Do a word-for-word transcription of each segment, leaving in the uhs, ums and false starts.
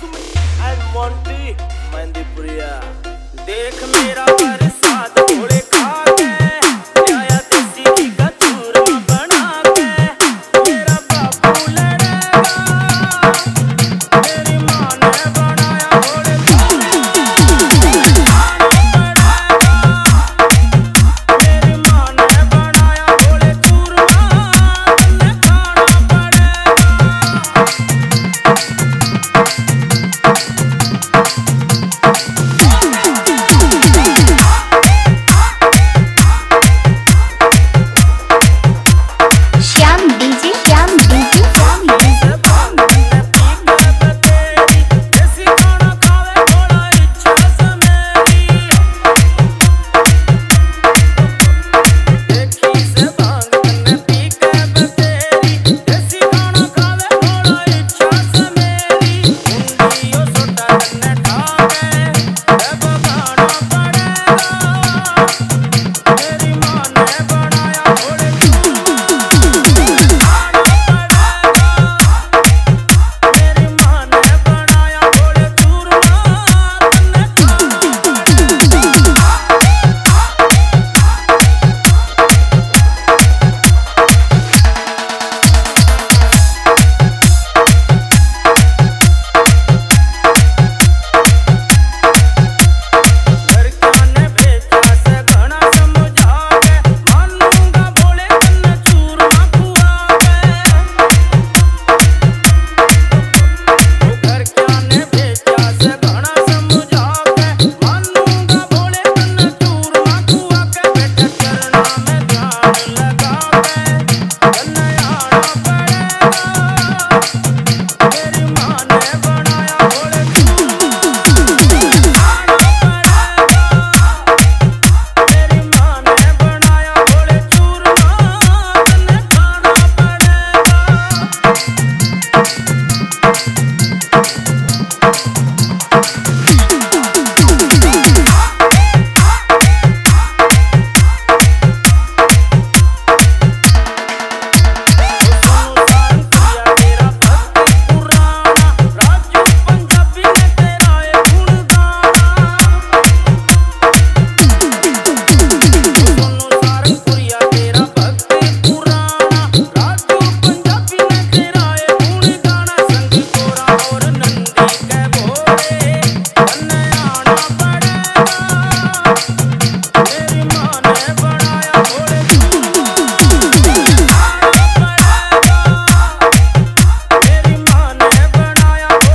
and Monty मेहंदीपुरिया देख मेरा बरसात घोड़े खा के आया देसी घी का चूरमा बना के मेरा बापू लड़ेगा मेरी माँ ने बनाया घोड़े मेरी माँ ने बनाया घोड़े चूरमा तन्ने खाना Shyam DJ Shyam DJ Shyam DJ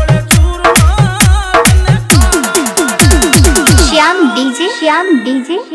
Shyam DJ Shyam DJ